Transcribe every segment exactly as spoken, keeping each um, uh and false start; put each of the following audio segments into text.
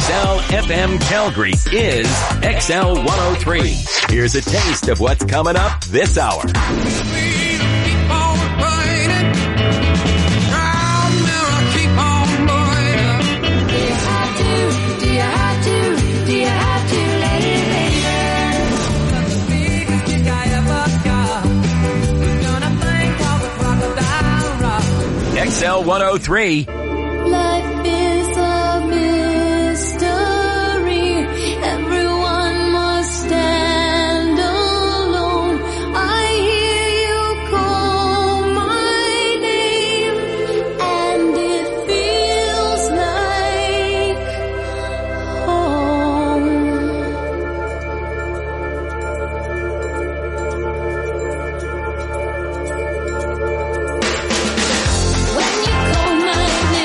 X L F M Calgary is X L one oh three. Here's a taste of what's coming up this hour. X L one oh three. Life is a mystery. Everyone must stand alone. I hear you call my name, and it feels like home. When you call my name,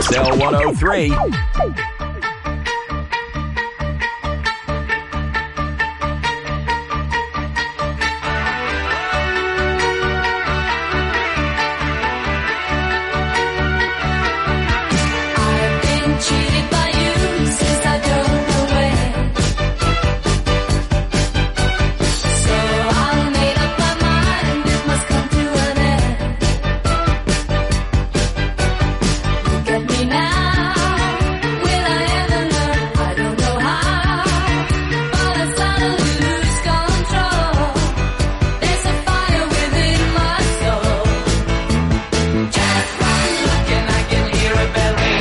X L one oh three. Cheated by you since I don't know when. So I made up my mind it must come to an end. Look at me now, will I ever learn? I don't know how, but I suddenly lose control. There's a fire within my soul. Just one look and I can hear a bell ring.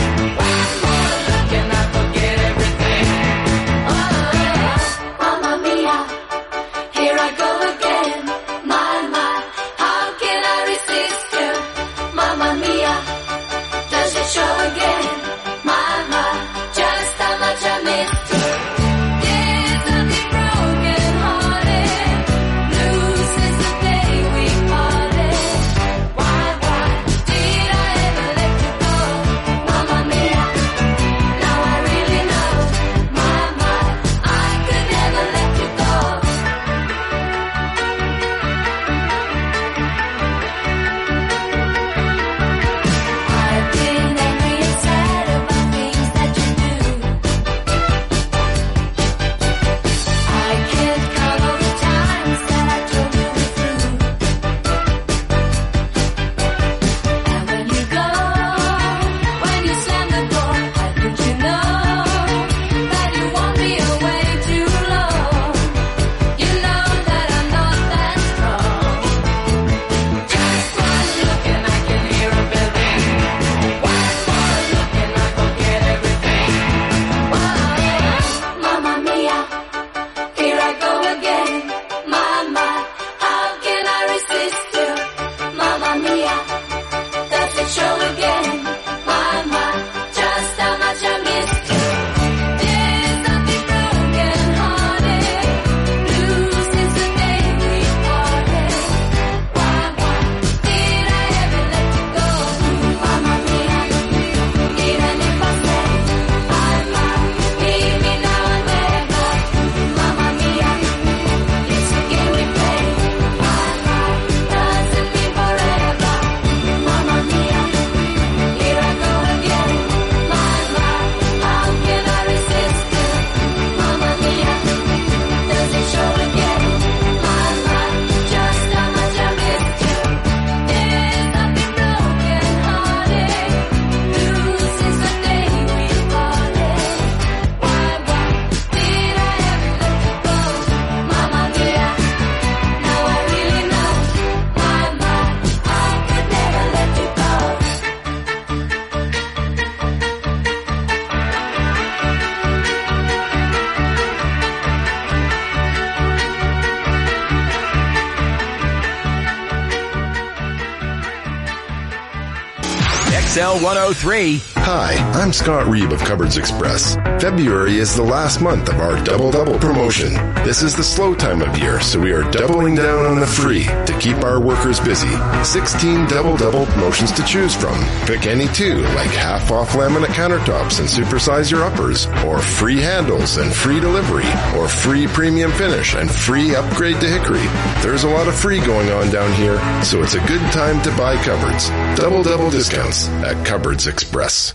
X L one oh three. Hi, I'm Scott Reeb of Cupboards Express. February is the last month of our double-double promotion. This is the slow time of year, so we are doubling down on the free to keep our workers busy. sixteen double-double promotions to choose from. Pick any two, like half-off laminate countertops and supersize your uppers, or free handles and free delivery, or free premium finish and free upgrade to hickory. There's a lot of free going on down here, so it's a good time to buy cupboards. Double-double discounts at Cupboards Express.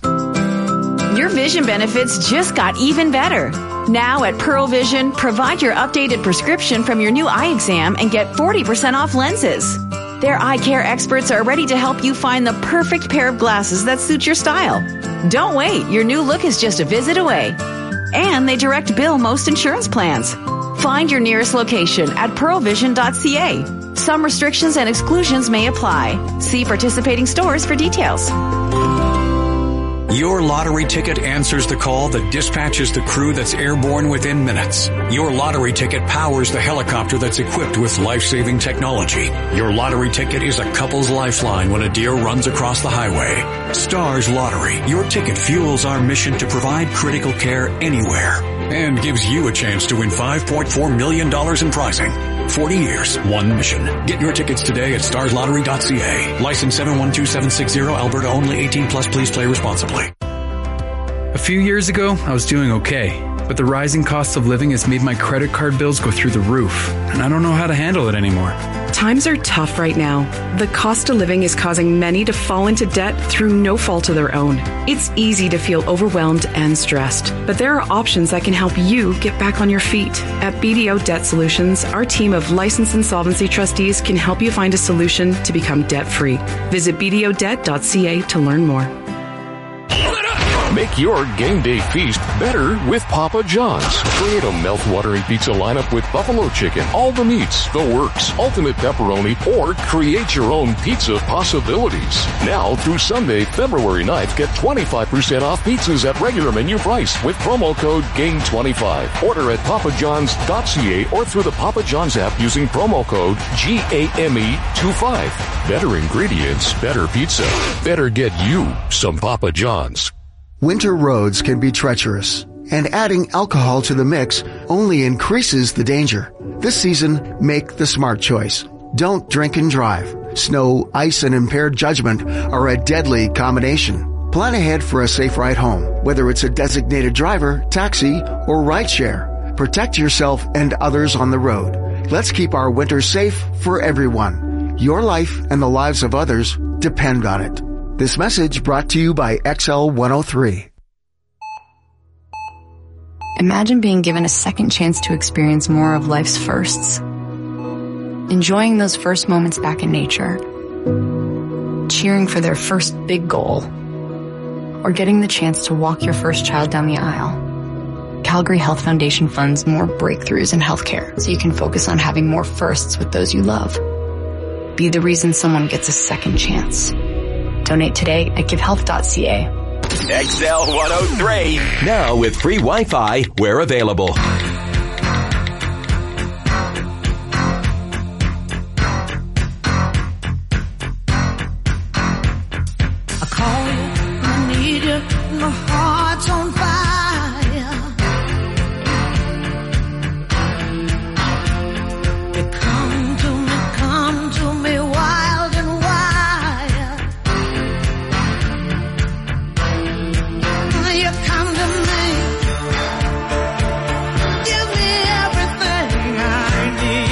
Your vision benefits just got even better. Now at Pearl Vision, provide your updated prescription from your new eye exam and get forty percent off lenses. Their eye care experts are ready to help you find the perfect pair of glasses that suit your style. Don't wait, your new look is just a visit away. And they direct bill most insurance plans. Find your nearest location at pearl vision dot c a. Some restrictions and exclusions may apply. See participating stores for details. Your lottery ticket answers the call that dispatches the crew that's airborne within minutes. Your lottery ticket powers the helicopter that's equipped with life-saving technology. Your lottery ticket is a couple's lifeline when a deer runs across the highway. Stars Lottery, your ticket fuels our mission to provide critical care anywhere and gives you a chance to win five point four million dollars in prizing. forty years, one mission. Get your tickets today at stars lottery dot c a. License seven one two seven six zero, Alberta only, eighteen plus. Please play responsibly. A few years ago, I was doing okay, but the rising cost of living has made my credit card bills go through the roof, and I don't know how to handle it anymore. Times are tough right now. The cost of living is causing many to fall into debt through no fault of their own. It's easy to feel overwhelmed and stressed, but there are options that can help you get back on your feet. At B D O Debt Solutions, our team of licensed insolvency trustees can help you find a solution to become debt-free. Visit b d o debt dot c a to learn more. Make your game day feast better with Papa John's. Create a mouth-watering pizza lineup with buffalo chicken, all the meats, the works, ultimate pepperoni, or create your own pizza possibilities. Now through Sunday, February ninth, get twenty-five percent off pizzas at regular menu price with promo code game twenty-five. Order at papa johns dot c a or through the Papa John's app using promo code G A M E twenty-five. Better ingredients, better pizza. Better get you some Papa John's. Winter roads can be treacherous, and adding alcohol to the mix only increases the danger. This season, make the smart choice. Don't drink and drive. Snow, ice, and impaired judgment are a deadly combination. Plan ahead for a safe ride home, whether it's a designated driver, taxi, or rideshare. Protect yourself and others on the road. Let's keep our winter safe for everyone. Your life and the lives of others depend on it. This message brought to you by X L one oh three. Imagine being given a second chance to experience more of life's firsts. Enjoying those first moments back in nature. Cheering for their first big goal. Or getting the chance to walk your first child down the aisle. Calgary Health Foundation funds more breakthroughs in healthcare so you can focus on having more firsts with those you love. Be the reason someone gets a second chance. Donate today at give health dot c a. X L one oh three. Now with free Wi-Fi where available. I call you, I need you, my heart's on fire. You come to me, come to me wild and wild. You come to me, give me everything I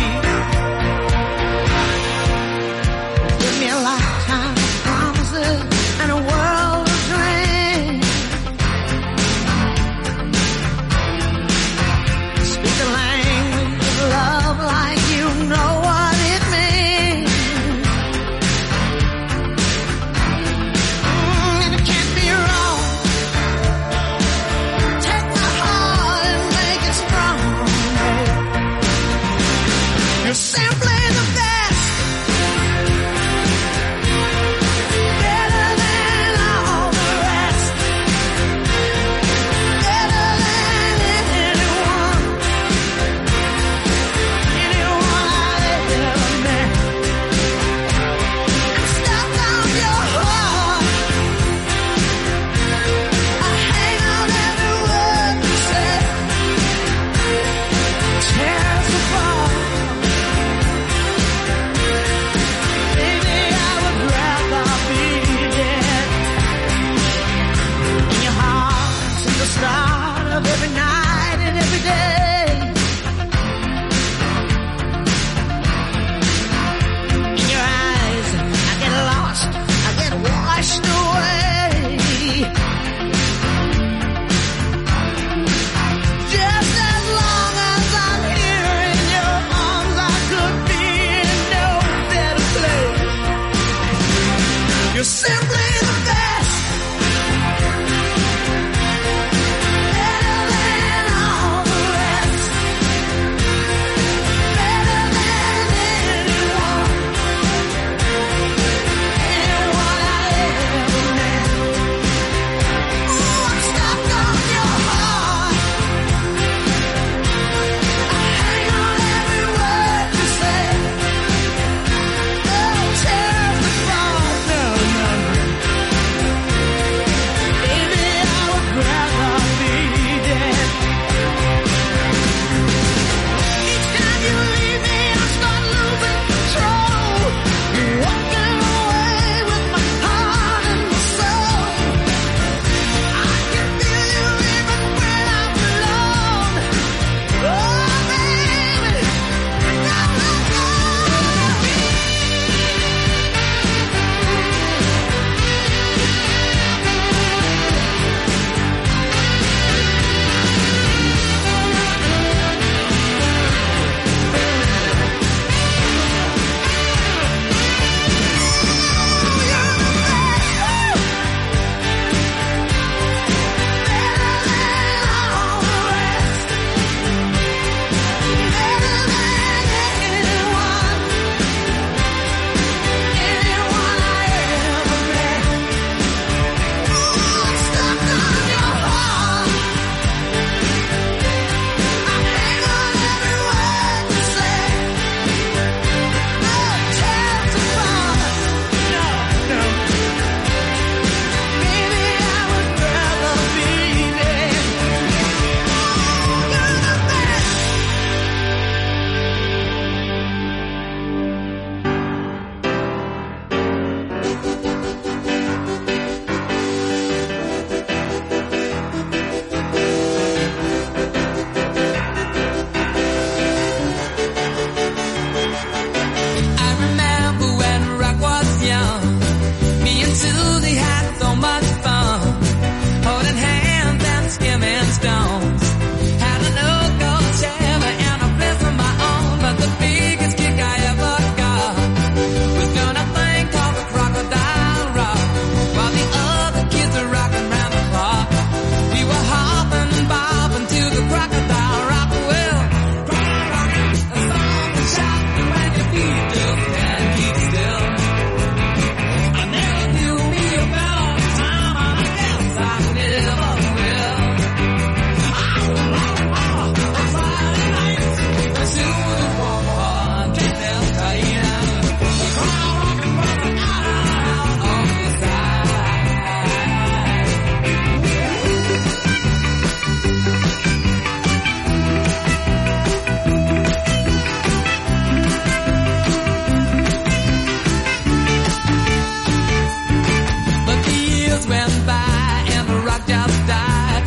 need. Give me a lifetime of promises and a world of dreams. Speak the language of love like you know what it means. Mm, and it can't be wrong. Take my heart and make it strong. You're simply the best. Better than all the rest. Better than anyone. Anyone I've ever met. I'm stuck on your heart. I hang on every word you say. Tears apart. Baby, I would rather be dead. In your heart, since the start of every night and every day. In your eyes, I get lost, I get washed away. Just as long as I'm here in your arms, I could be in no better place. You're simply the best. Better than all the rest. Better than anyone. Anyone I ever met. Ooh, I'm stuck on your heart. I hang on every word you say. Oh, tears apart. No, no, no.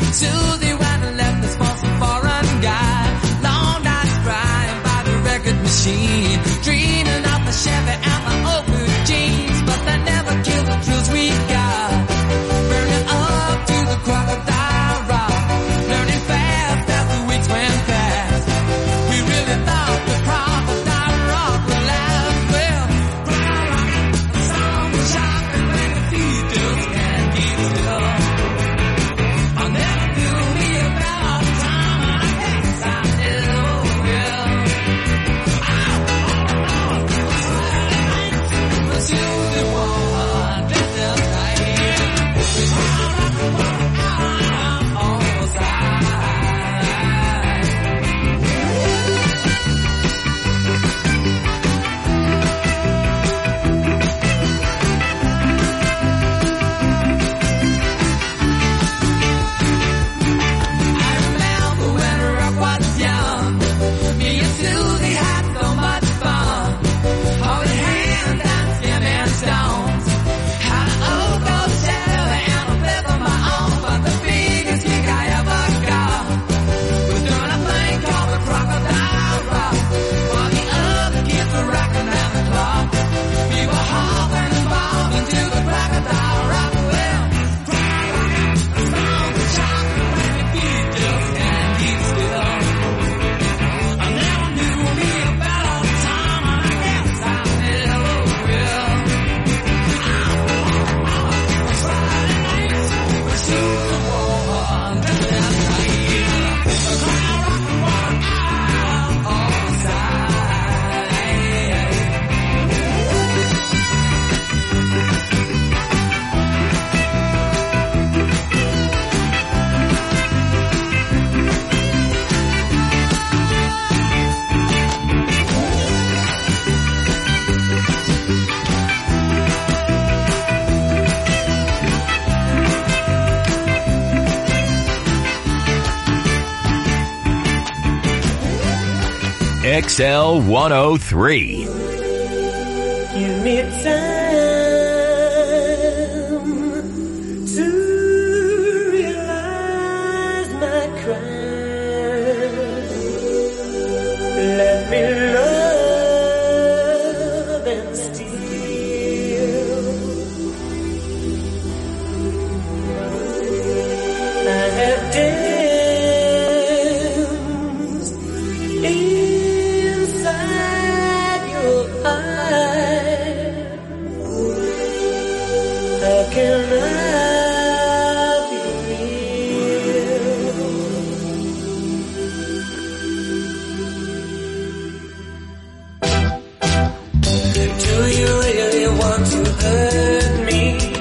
Susie went and left us for some foreign guy. Long nights crying by the record machine, dreaming of the Chevy and the old blue jeans, but they never killed the truth we got. Burning up to the crocodile rock, learning fast as the weeks went past. We really thought the crocodile rock would last. Well, the song was shocking when the feet just can't keep still. I'll never do me about time, I guess I will, yeah. But you the one dressed up right, on the side. I remember when Rock was young, me and Susie had so much fun, holding hands and skimming stones. Had an old gold Chevy and a flip of my own, but the biggest kick I ever got was doing a thing called the Crocodile Rock, while the other kids were rocking around the clock. We were hopping and bobbing to the Crocodile Rock. Well, the song was shocking when your feet just can't keep still. I never knew me a better time, and I guess I never will. Friday nights, but you the one dressed up right, the crowd rock and roll out on the side. X L one oh three. Give me time to realize my crime. Let me love and steal. I have danced inside your eyes. How can I be real? Do you really want to hurt me?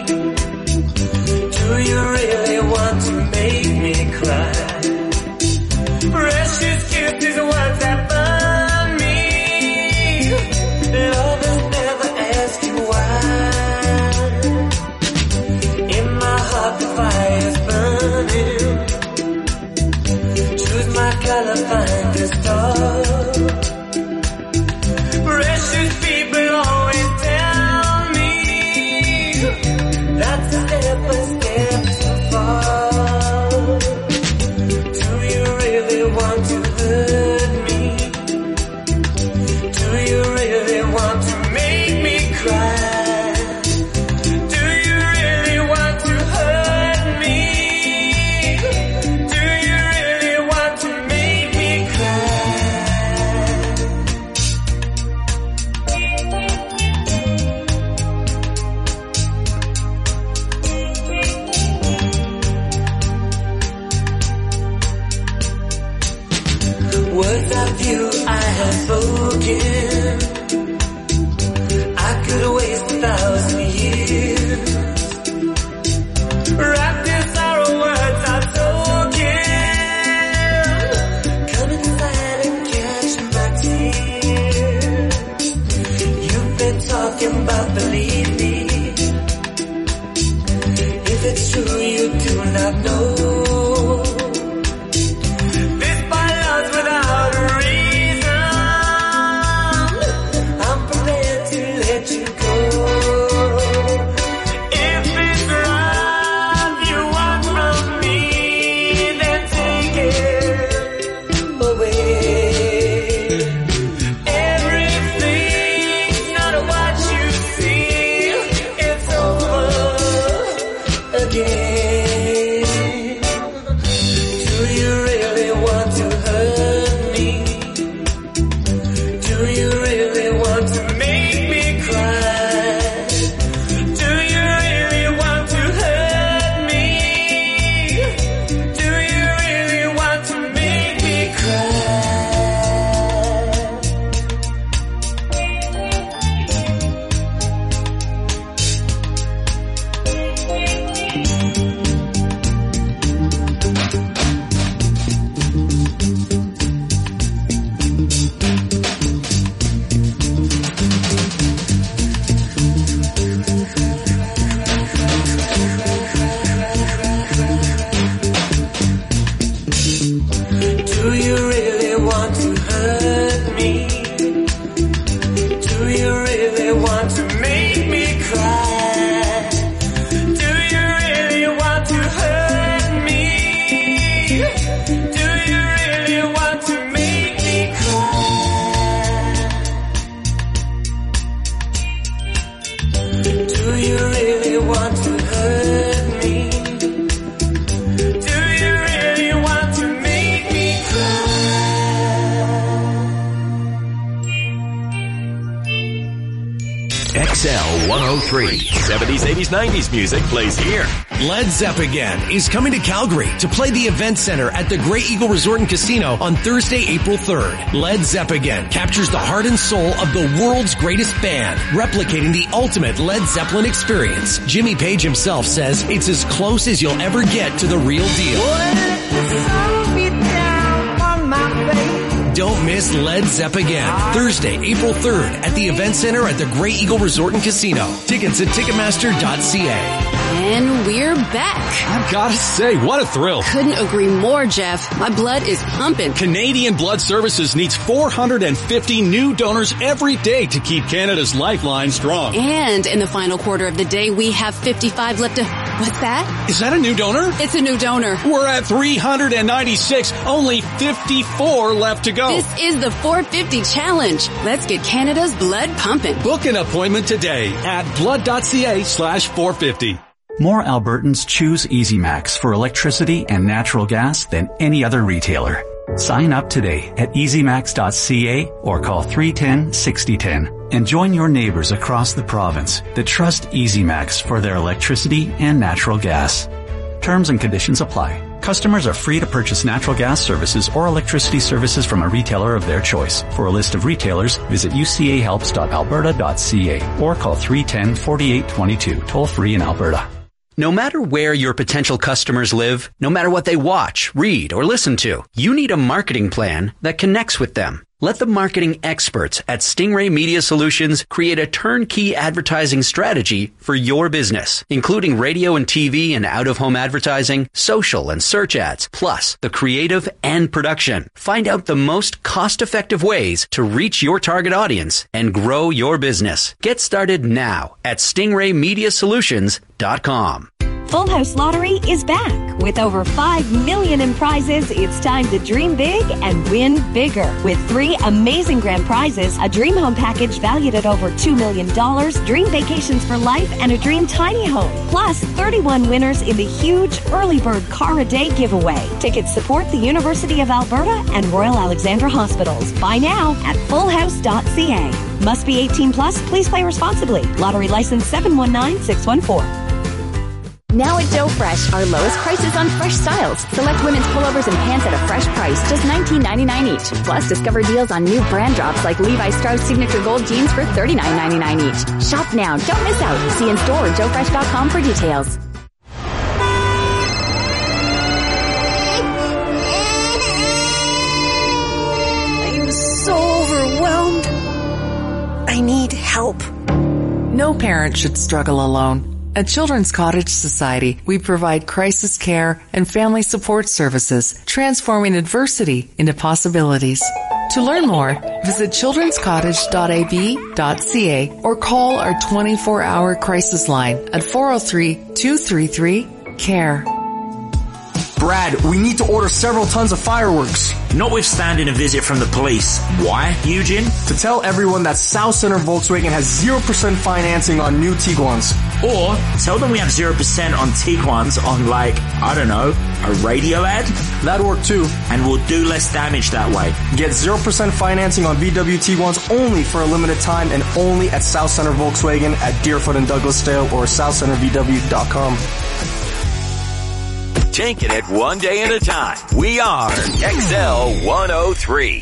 Do you really want to make me cry? Precious kisses, words that burn me. Lovers never ask you why. In my heart the fire's burning. Choose my color, find a star. Precious people always tell me that's a step, a step too far. Do you really want to hurt me? Do you really want to make me cry? Do you really want to hurt me? Do you really want to make me cry? Words of you I have spoken, I could waste a thousand years. Wrapped in sorrow, words are spoken. Come inside and catch my tears. You've been talking about believe me. If it's true, you do not know. This by love's without a reason. I'm prepared to let you go. If it's love you want from me, again? Do you really want to hurt me? Do you really want to make me cry? Do you really want to hurt me? Do you really want to make me cry? Do you really want to hurt me? Do you really want to make me cry? Do you really want to hurt me? Do you really want to make me cry? Do you really want to hurt me? Do you really want to make me cry? X L one oh three. seventies, eighties, nineties music plays here. Led Zeppelin is coming to Calgary to play the Event Center at the Grey Eagle Resort and Casino on Thursday, April third. Led Zeppelin captures the heart and soul of the world's greatest band, replicating the ultimate Led Zeppelin experience. Jimmy Page himself says it's as close as you'll ever get to the real deal. Don't miss Led Zeppelin, Thursday, April third at the Event Center at the Grey Eagle Resort and Casino. Tickets at Ticketmaster dot c a. And we're back. I've got to say, what a thrill. Couldn't agree more, Jeff. My blood is pumping. Canadian Blood Services needs four hundred fifty new donors every day to keep Canada's lifeline strong. And in the final quarter of the day, we have fifty-five left to... What's that? Is that a new donor? It's a new donor. We're at three hundred ninety-six, only fifty-four left to go. This is the four fifty challenge. Let's get Canada's blood pumping. Book an appointment today at blood dot c a slash four fifty. More Albertans choose EasyMax for electricity and natural gas than any other retailer. Sign up today at easy max dot c a or call three one zero, six zero one zero and join your neighbors across the province that trust EasyMax for their electricity and natural gas. Terms and conditions apply. Customers are free to purchase natural gas services or electricity services from a retailer of their choice. For a list of retailers, visit u c a helps dot alberta dot c a or call three one zero, four eight two two, toll free in Alberta. No matter where your potential customers live, no matter what they watch, read, or listen to, you need a marketing plan that connects with them. Let the marketing experts at Stingray Media Solutions create a turnkey advertising strategy for your business, including radio and T V and out-of-home advertising, social and search ads, plus the creative and production. Find out the most cost-effective ways to reach your target audience and grow your business. Get started now at stingray media solutions dot com. Full House Lottery is back. With over five million in prizes, it's time to dream big and win bigger. With three amazing grand prizes, a dream home package valued at over two million dollars, dream vacations for life, and a dream tiny home. Plus, thirty-one winners in the huge Early Bird Car a Day giveaway. Tickets support the University of Alberta and Royal Alexandra Hospitals. Buy now at full house dot c a. Must be eighteen plus. Please play responsibly. Lottery license seven one nine six one four. Now at Joe Fresh, our lowest prices on fresh styles. Select women's pullovers and pants at a fresh price, just nineteen ninety-nine each. Plus, discover deals on new brand drops like Levi Strauss Signature Gold jeans for thirty-nine ninety-nine each. Shop now, don't miss out. See in store or joe fresh dot com for details. I'm so overwhelmed. I need help. No parent should struggle alone. At Children's Cottage Society, we provide crisis care and family support services, transforming adversity into possibilities. To learn more, visit children's cottage dot a b dot c a or call our twenty-four hour crisis line at four oh three, two three three, C A R E. Brad, we need to order several tons of fireworks. Notwithstanding a visit from the police. Why, Eugene? To tell everyone that South Center Volkswagen has zero percent financing on new Tiguans. Or tell them we have zero percent on Tiguan's on, like, I don't know, a radio ad? That'd work too. And we'll do less damage that way. Get zero percent financing on V W Tiguan's only for a limited time and only at South Center Volkswagen at Deerfoot and Douglasdale or south center v w dot com. Taking it one day at a time. We are X L one oh three.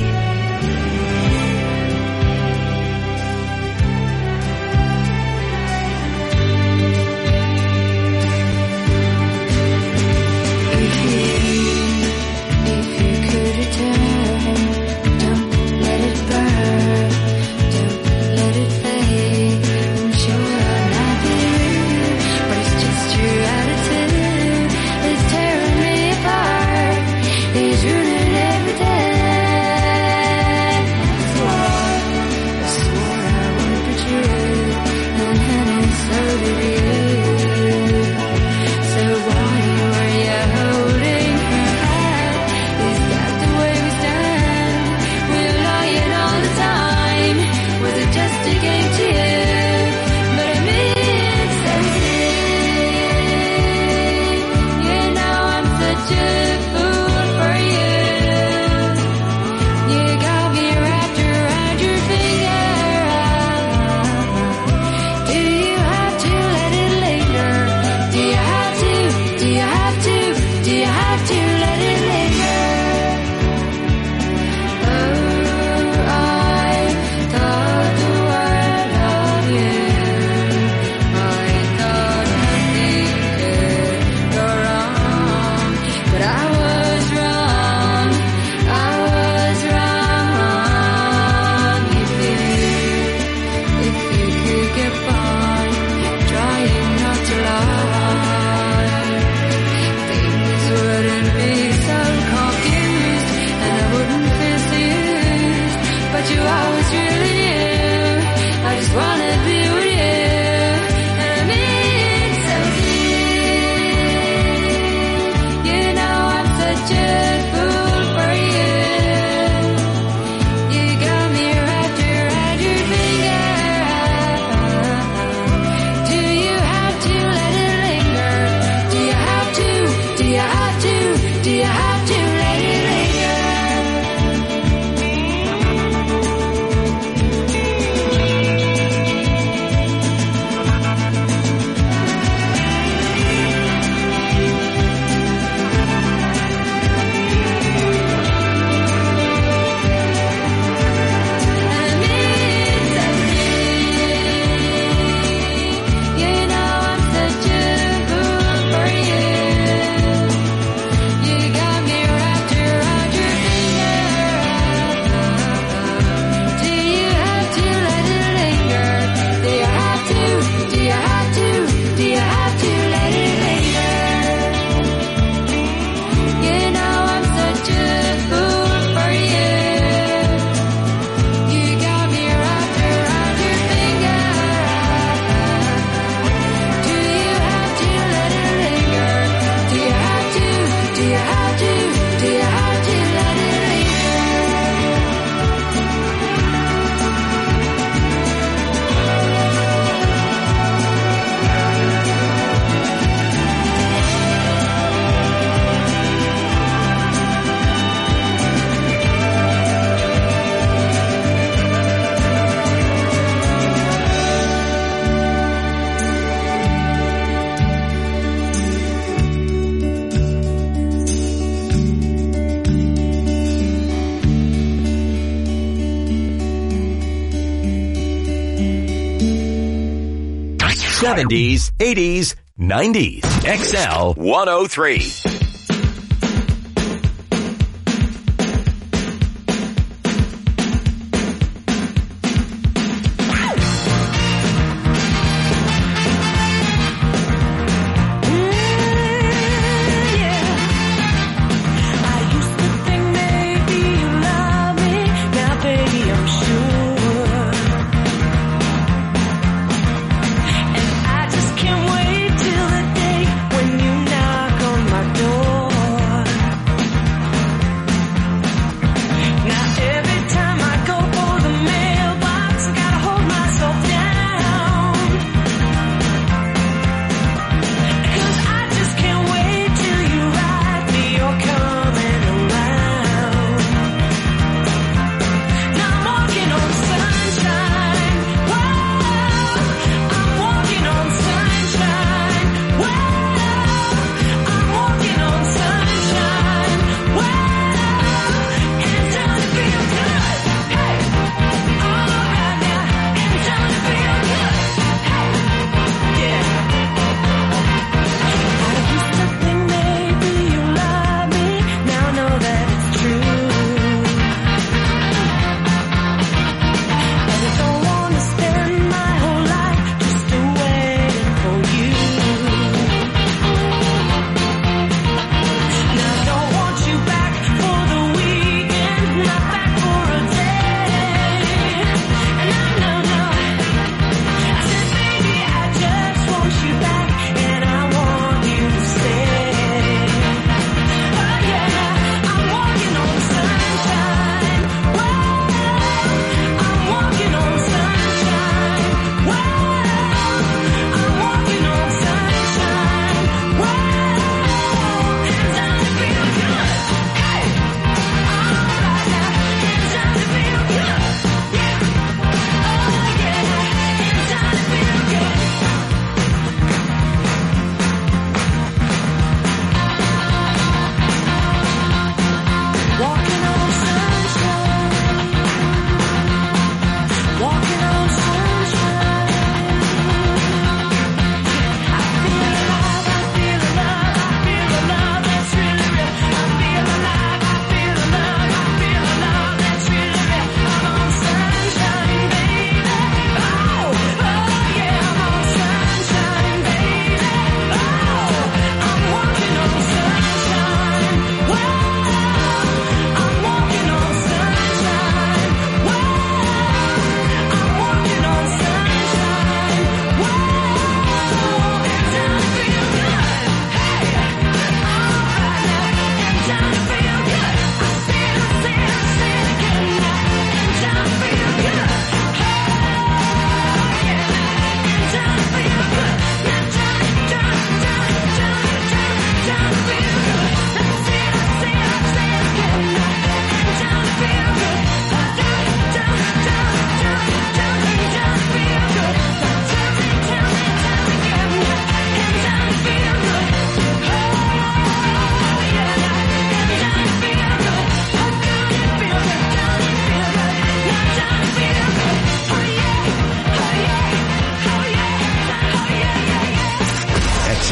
seventies, eighties, nineties. X L one oh three. When you knock on my door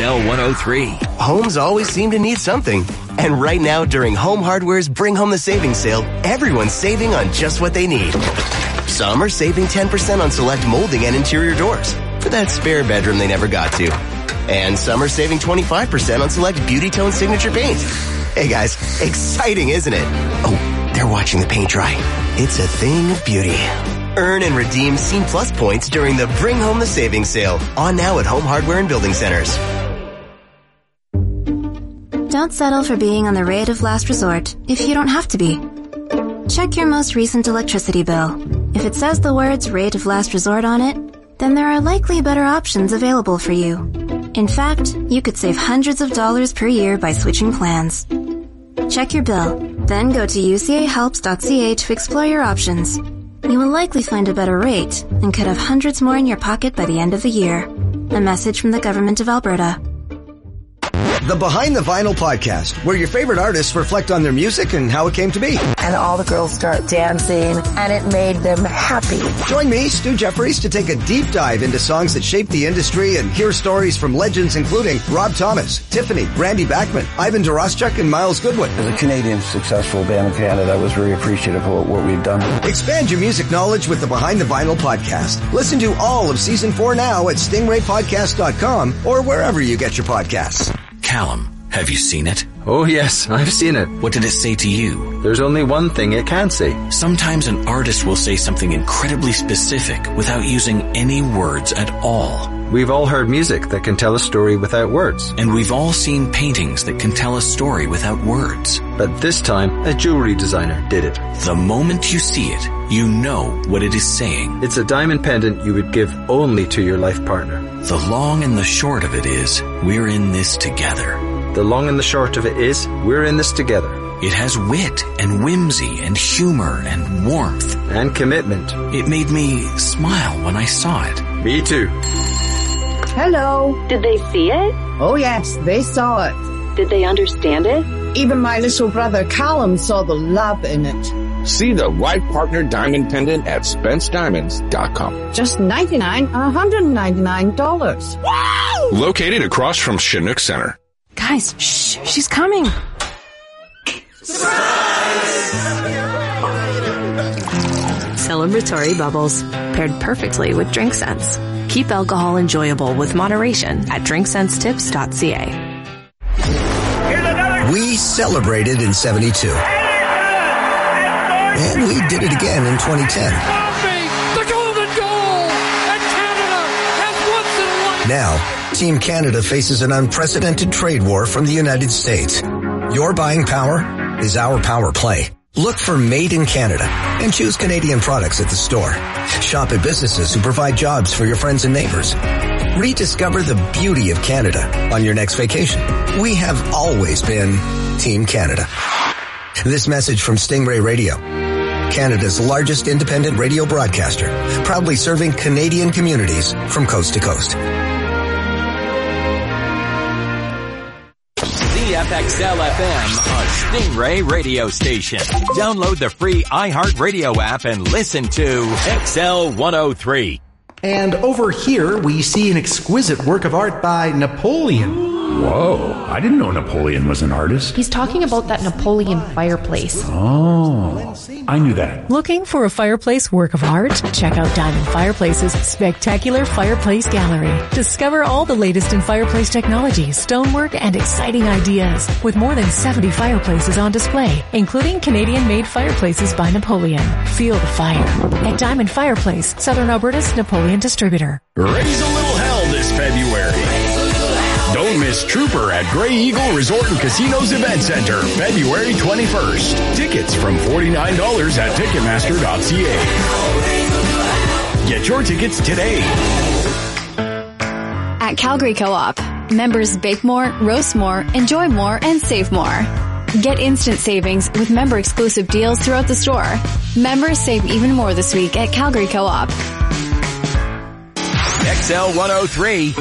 L one oh three. Homes always seem to need something. And right now, during Home Hardware's Bring Home the Savings sale, everyone's saving on just what they need. Some are saving ten percent on select molding and interior doors for that spare bedroom they never got to. And some are saving twenty-five percent on select Beauty Tone Signature paint. Hey guys, exciting, isn't it? Oh, they're watching the paint dry. It's a thing of beauty. Earn and redeem Scene Plus points during the Bring Home the Savings sale. On now at Home Hardware and Building Centers. Don't settle for being on the rate of last resort if you don't have to be. Check your most recent electricity bill. If it says the words rate of last resort on it, then there are likely better options available for you. In fact, you could save hundreds of dollars per year by switching plans. Check your bill, then go to U C A helps dot C A to explore your options. You will likely find a better rate and could have hundreds more in your pocket by the end of the year. A message from the Government of Alberta. The Behind the Vinyl podcast, where your favorite artists reflect on their music and how it came to be. And all the girls start dancing, and it made them happy. Join me, Stu Jeffries, to take a deep dive into songs that shaped the industry and hear stories from legends including Rob Thomas, Tiffany, Randy Bachman, Ivan Doroschuk, and Miles Goodwin. As a Canadian successful band in Canada, I was very appreciative of what we've done. Expand your music knowledge with the Behind the Vinyl podcast. Listen to all of season four now at stingray podcast dot com or wherever you get your podcasts. Callum, have you seen it? Oh yes, I've seen it. What did it say to you? There's only one thing it can say. Sometimes an artist will say something incredibly specific without using any words at all. We've all heard music that can tell a story without words. And we've all seen paintings that can tell a story without words. But this time, a jewelry designer did it. The moment you see it, you know what it is saying. It's a diamond pendant you would give only to your life partner. The long and the short of it is, we're in this together. The long and the short of it is, we're in this together. It has wit and whimsy and humor and warmth. And commitment. It made me smile when I saw it. Me too. Hello. Did they see it? Oh yes, they saw it. Did they understand it? Even my little brother Callum saw the love in it. See the right partner diamond pendant at spence diamonds dot com. Just ninety-nine dollars, one hundred ninety-nine dollars. Wow! Located across from Chinook Center. Guys, shh, she's coming. Celebratory bubbles, paired perfectly with Drink Sense. Keep alcohol enjoyable with moderation at drink sense tips dot c a. We celebrated in seventy-two. And we did it again in twenty ten. The golden goal! And Canada has once in a life. Now, Team Canada faces an unprecedented trade war from the United States. Your buying power is our power play. Look for Made in Canada and choose Canadian products at the store. Shop at businesses who provide jobs for your friends and neighbors. Rediscover the beauty of Canada on your next vacation. We have always been Team Canada. This message from Stingray Radio, Canada's largest independent radio broadcaster, proudly serving Canadian communities from coast to coast. C F X L F M, a Stingray radio station. Download the free iHeartRadio app and listen to X L one oh three. And over here, we see an exquisite work of art by Napoleon. Whoa, I didn't know Napoleon was an artist. He's talking about that Napoleon fireplace. Oh, I knew that. Looking for a fireplace work of art? Check out Diamond Fireplace's spectacular fireplace gallery. Discover all the latest in fireplace technology, stonework, and exciting ideas. With more than seventy fireplaces on display, including Canadian-made fireplaces by Napoleon. Feel the fire at Diamond Fireplace, Southern Alberta's Napoleon distributor. Raise a little hell this February. Don't miss Trooper at Grey Eagle Resort and Casinos Event Center, February twenty-first. Tickets from forty-nine dollars at ticketmaster dot c a. Get your tickets today. At Calgary Co-op, members bake more, roast more, enjoy more, and save more. Get instant savings with member-exclusive deals throughout the store. Members save even more this week at Calgary Co-op. X L one oh three.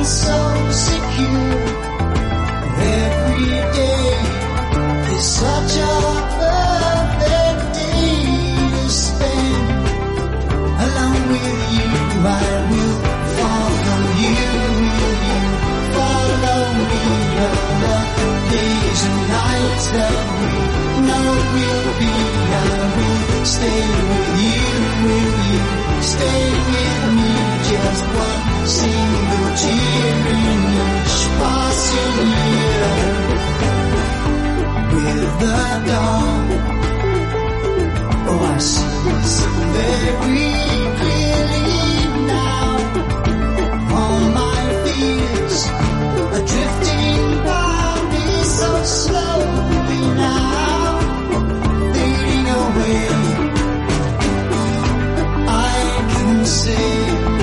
feel so secure. Every day is such a perfect day to spend. Along with you, I will follow you. Will you follow me? All the days and nights that we know will be, I will stay with you. Will you stay with me? Just one single tear in each passing year. With the dawn, oh, I see this very clearly now. All my fears are drifting by me so slowly now, fading away. I can say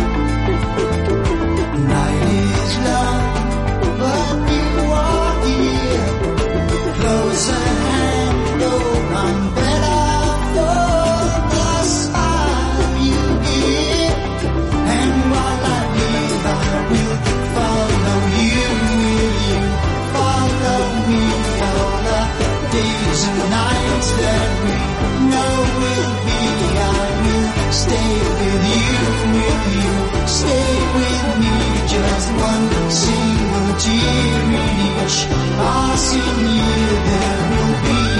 night is long, but you are here. Close a hand, oh, I'm better for the smile you give. And while I live, I will follow you. Will you follow me? All the days and nights that we know will be, I will stay with you. Will you stay with me? Just one single tear in each passing year there will be.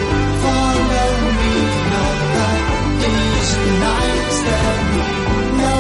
Nights that we know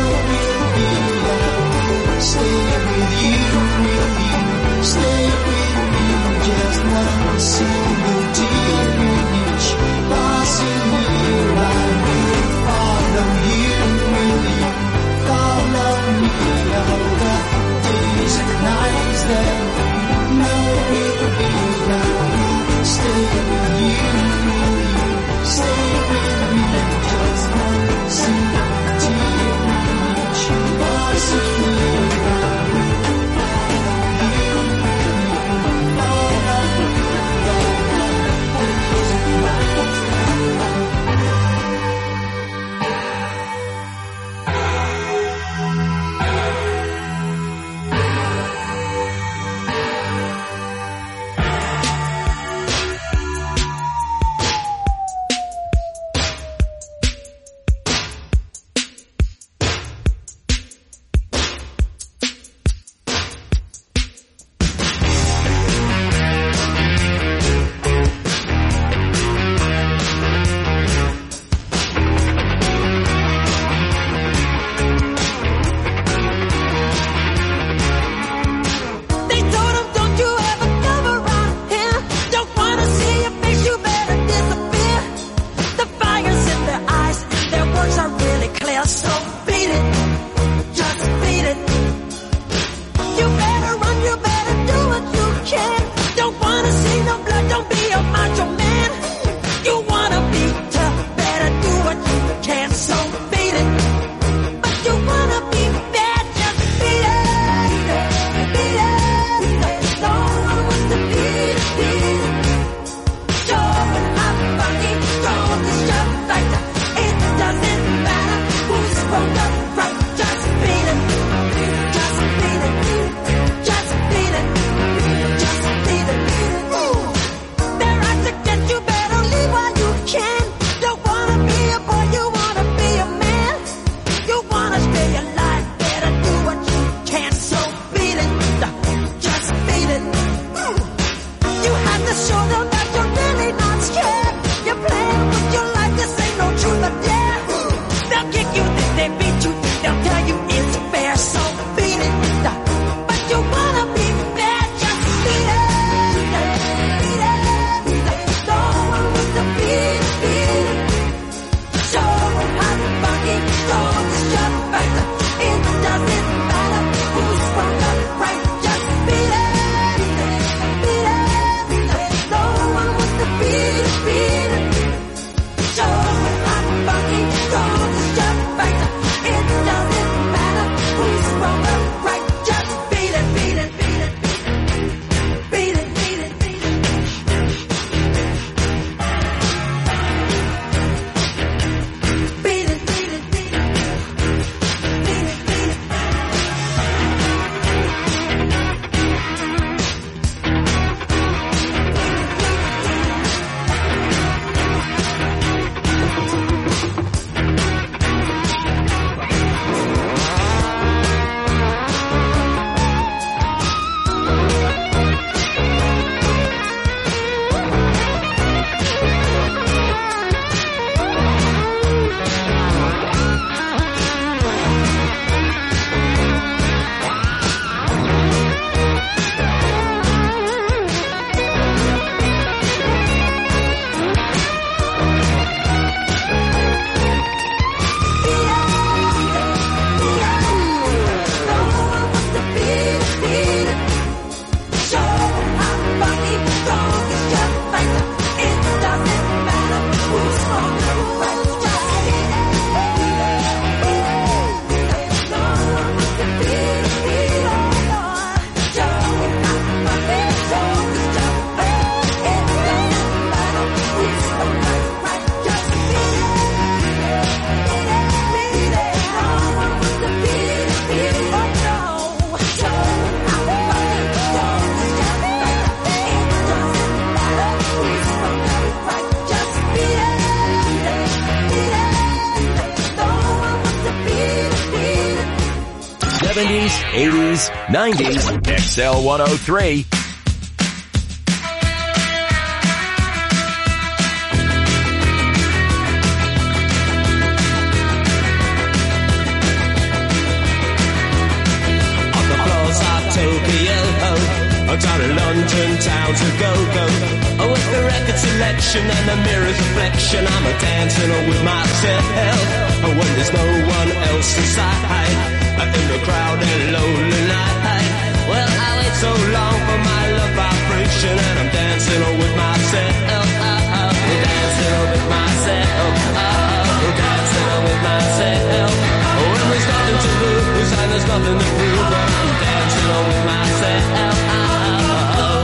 seventies, eighties, nineties, X L one oh three. Tokyo, down in London town to go-go. Oh, with the record selection and the mirror's reflection, I'm a dancing with myself. Oh, when there's no one else inside, in the crowd and lonely night. Well, I wait so long for my love vibration, and I'm dancing with myself. Oh, dancing with myself. Oh, dancing with myself. Oh, when there's nothing to lose and there's nothing to prove, but I'm dancing with myself. Oh,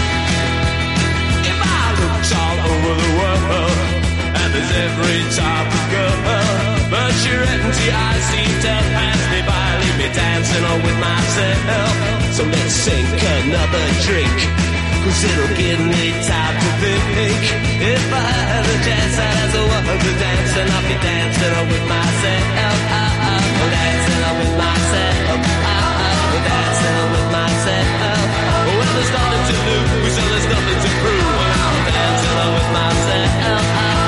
if I looked all over the world, and there's every type of girl, but you're empty, I seem to pass me by, leave me dancing with myself. So let's sink another drink, cause it'll give me time to think. If I had a chance, I'd as a woman to dance, and I'll be dancing with myself. Dancing with myself. Dancing with myself. When there's nothing to lose and there's nothing to prove, I'm dancing with myself.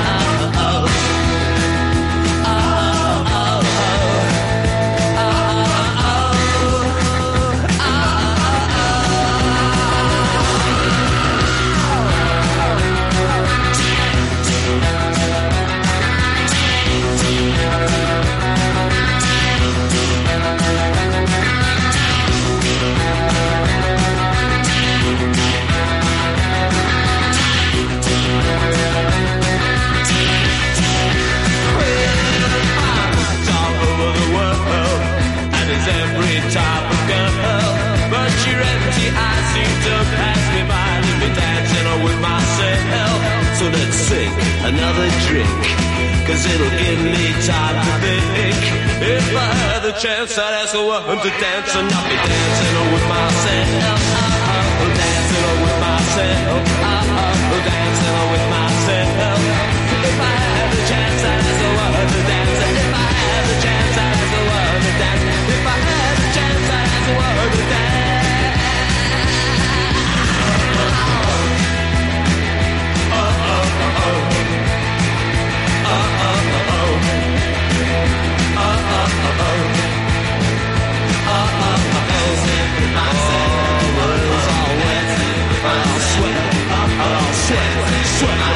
Every type of girl, but you're empty, I seem to pass me by, leave me dancing with myself. So let's sink another drink, cause it'll give me time to think. If I had the chance, I'd ask a woman to dance, and I'll be dancing with myself. Dancing with myself. Dancing with myself. If I had the chance, I'd ask a woman to dance, and if I had the chance, I'd ask a woman to dance. If I had a chance, I'd ask a woman to dance. Oh, oh, oh, oh. Oh, oh, oh, oh. Oh, oh, oh, oh. Oh, oh, oh, oh. Myself was all wet. I'll sweat. I'll sweat. Sweat.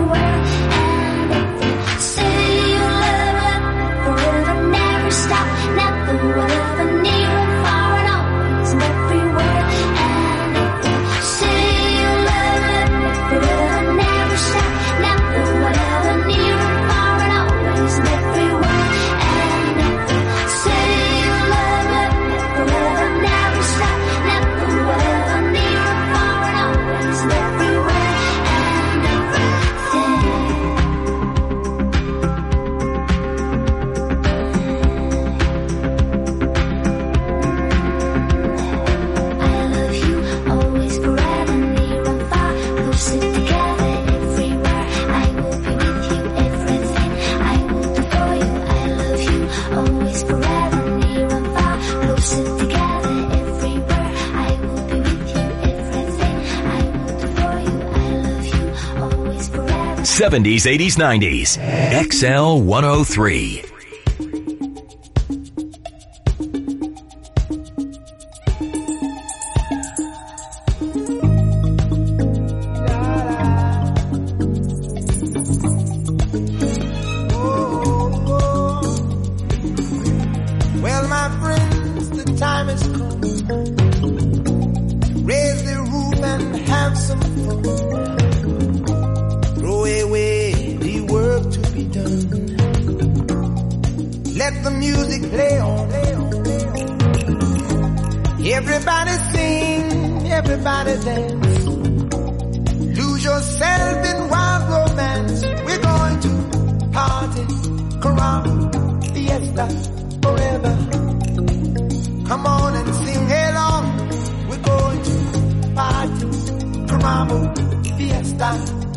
everywhere. And if you say you love it forever, never stop, never whatever, near and far and always and everywhere. And if you say you love it forever, never stop, never whatever, near and far and always and everywhere. And if you say you love it forever, never stop, never whatever, near and far and always and everywhere. And I love you always, forever, near and far, closer together everywhere. I will be with you, everything I will do for you. I love you always, forever, near and far, closer together everywhere. I will be with you, everything I will do for you. I love you always, forever. seventies, eighties, nineties. X L one oh three. Well, my friends, the time has come. Raise the roof and have some fun. Throw away the work to be done. Let the music play on. Everybody sing, everybody dance. Lose yourself in wild romance. We're going to party, caramba, fiesta, forever. Come on and sing along. We're going to party, caramba, fiesta,